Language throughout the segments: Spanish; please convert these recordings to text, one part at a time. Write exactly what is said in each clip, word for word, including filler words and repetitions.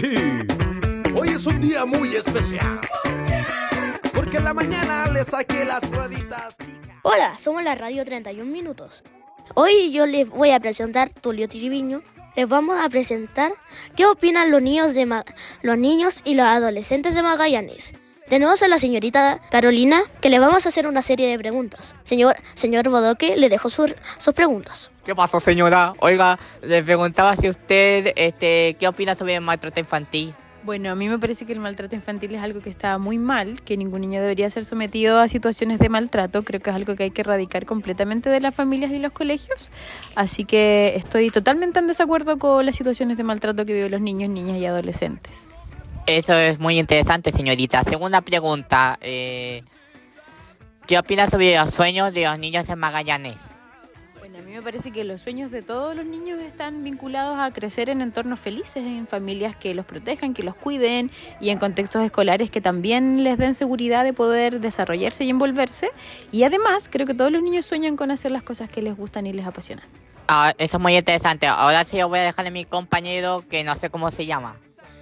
Sí, hoy es un día muy especial, porque en la mañana le saqué las rueditas. Hola, somos la Radio treinta y un Minutos. Hoy yo les voy a presentar Tulio Triviño. Les vamos a presentar qué opinan los niños, de Ma- los niños y los adolescentes de Magallanes. Tenemos a la señorita Carolina, que le vamos a hacer una serie de preguntas. Señor, señor Bodoque, le dejo sur- sus preguntas. ¿Qué pasó, señora? Oiga, le preguntaba si usted, este, ¿qué opina sobre el maltrato infantil? Bueno, a mí me parece que el maltrato infantil es algo que está muy mal, que ningún niño debería ser sometido a situaciones de maltrato. Creo que es algo que hay que erradicar completamente de las familias y los colegios. Así que estoy totalmente en desacuerdo con las situaciones de maltrato que viven los niños, niñas y adolescentes. Eso es muy interesante, señorita. Segunda pregunta, eh, ¿qué opina sobre los sueños de los niños en Magallanes? Bueno, a mí me parece que los sueños de todos los niños están vinculados a crecer en entornos felices, en familias que los protejan, que los cuiden y en contextos escolares que también les den seguridad de poder desarrollarse y envolverse. Y además, creo que todos los niños sueñan con hacer las cosas que les gustan y les apasionan. Ah, eso es muy interesante. Ahora sí lo voy a dejar a mi compañero, que no sé cómo se llama.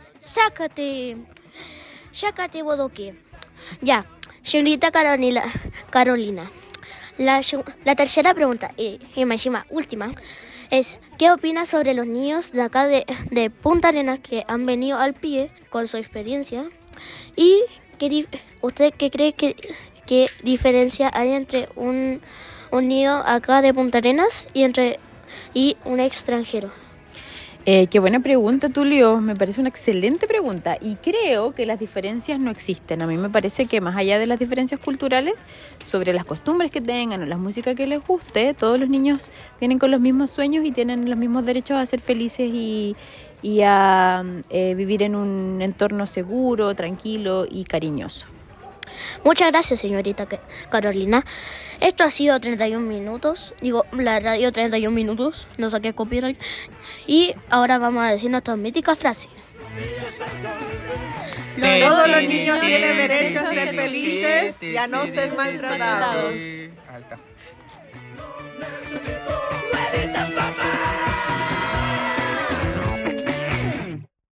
Sácate, sácate, Bodoque. Ya, señorita Carolina, Carolina. La, la tercera pregunta, y, y más última, es ¿qué opina sobre los niños de acá de, de Punta Arenas que han venido al pie con su experiencia? ¿Y qué, usted qué cree que qué diferencia hay entre un, un niño acá de Punta Arenas y, entre, y un extranjero? Eh, qué buena pregunta, Tulio. Me parece una excelente pregunta y creo que las diferencias no existen. A mí me parece que más allá de las diferencias culturales, sobre las costumbres que tengan o la música que les guste, todos los niños vienen con los mismos sueños y tienen los mismos derechos a ser felices y, y a eh, vivir en un entorno seguro, tranquilo y cariñoso. Muchas gracias, señorita Carolina. Esto ha sido treinta y un minutos. Digo, la radio treinta y un minutos. No saqué copyright. Y ahora vamos a decir nuestra mítica frase. Todos los niños tienen derecho a ser felices y a no ser maltratados. Alta.